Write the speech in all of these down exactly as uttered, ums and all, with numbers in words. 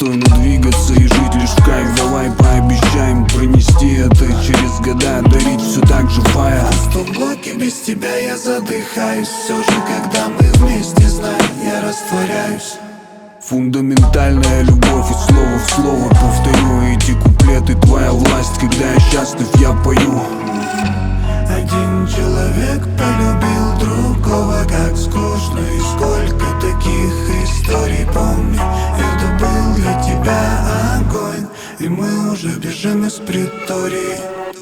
достойно двигаться и жить лишь в кайф. Давай пообещаем пронести это через года, дарить все так же фая. В том блоке без тебя я задыхаюсь. Все же, когда мы вместе, знай, я растворяюсь. Фундаментальная любовь, и слово в слово повторю эти куплеты. Твоя власть, когда я счастлив, я пою. Один человек полюбил другого, как скучно. И сколько таких историй, помни, это был для тебя огонь. И мы уже бежим из притории.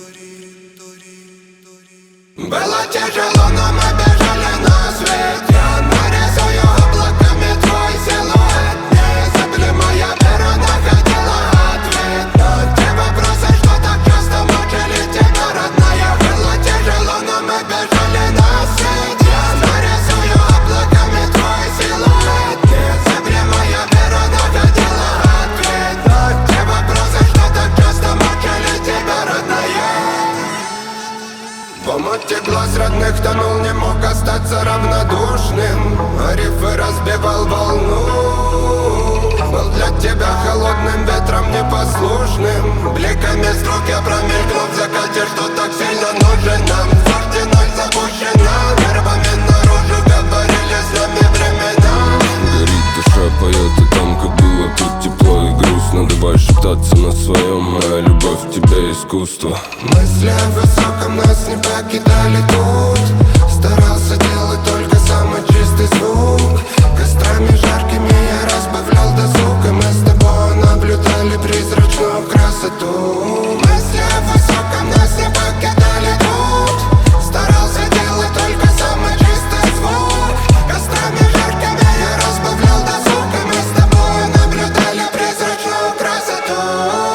Было тяжело, но мы бежали на свет. Я нарисую облаками твой силуэт. Незыблемая вера находила ответ на те вопросы, что так часто мучили тебя, родная. Было тяжело, но мы бежали на свет. Я нарисую облаками твой силуэт. Незыблемая вера находила ответ на те вопросы, что так часто мучили тебя, родная. В омуте глаз родных тонул, не мог остаться равнодушным. А рифы разбивал волну. Был для тебя холодным ветром непослушным. Бликами струк я промелькнул в закате, что так сильно нужен нам. Суждено запущена, нервами наружу говорили с нами времена. Горит душа, поет о том, как было тут тепло и грустно. Давай шептаться на своем, моя любовь в тебе искусство. Мысли о высоком нас не покидали тут. Старался делать только самый чистый звук. Кострами жаркими я разбавлял досуг, и мы с тобой наблюдали призрачную красоту. Мысли о высоком нас не покидали тут. Старался делать только самый чистый звук. Кострами жаркими я разбавлял досуг, и мы с тобой наблюдали призрачную красоту.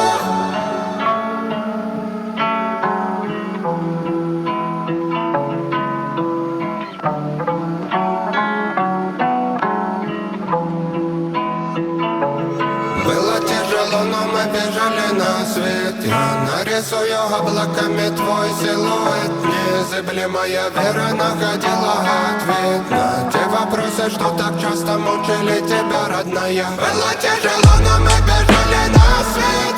Было тяжело, но мы бежали на свет. Я нарисую облаками твой силуэт. Незыблемая вера находила ответ на те вопросы, что так часто мучили тебя, родная. Было тяжело, но мы бежали на свет.